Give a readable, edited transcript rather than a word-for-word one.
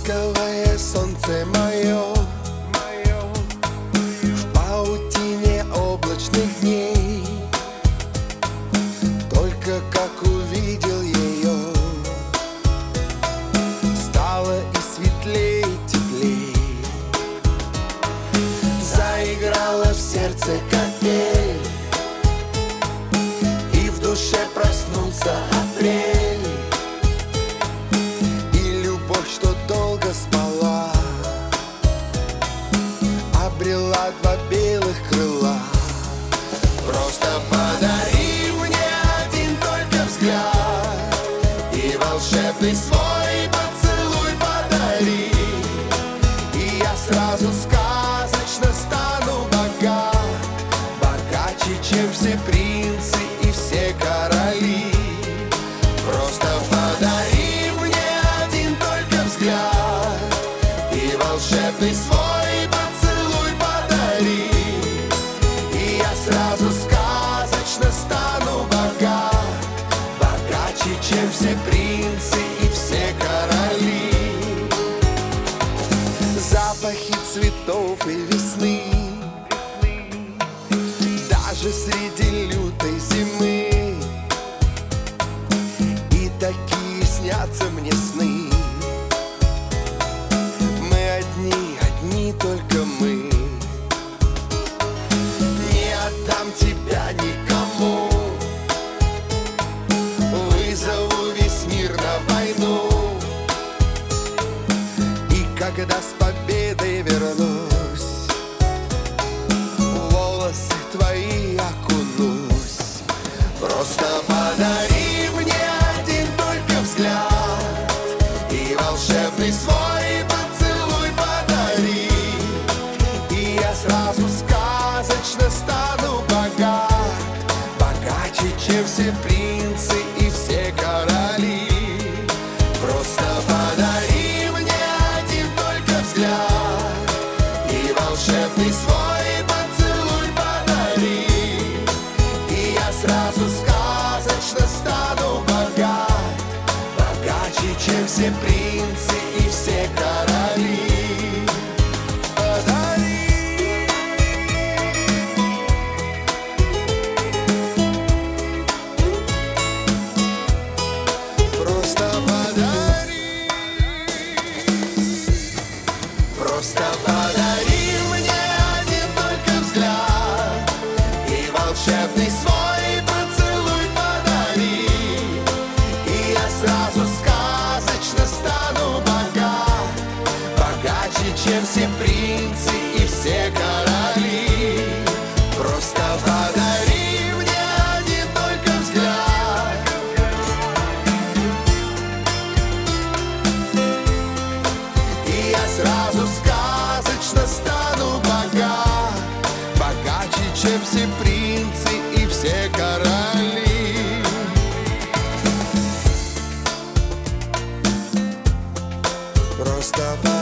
ласковое солнце мое, в паутине облачных дней. Только как увидел ее, стало и светлей, и теплей. Заиграла в сердце капель, и в душе проснулся апрель. И любовь, что долго спала, обрела два белых крыла. Просто подари мне один только взгляд, и волшебный свой поцелуй подари, и я сразу сказочно стану богат, богаче, чем все принцы и все короли. Просто подари мне один только взгляд, и волшебный свой поцелуй подари, и я сразу сказочно стану богат, богаче, чем все принцы и все короли. Запахи цветов и весны, даже среди лютой зимы, и такие снятся мне сны. Мы одни, одни только мы. Не отдам тебя никому, вызову весь мир на войну. И когда с победой вернусь, в волосы твои окунусь. Просто подари мне один только взгляд, и волшебный свой поцелуй подари, и я сразу сказочно стану богат, богаче, чем все принцы и все короли. Просто подари мне один только взгляд, и волшебный свой поцелуй подари, и я сразу сказочно стану богат, богаче, чем все принцы и все короли. Подари. Просто подари. Просто подари мне один только взгляд, и волшебный свой поцелуй подари, и я сразу сказочно стану богат, богаче, чем все принцы и все короли. Просто подари мне один только взгляд, и я сразу сказочно стану богат, богаче, чем все принцы и все короли. Просто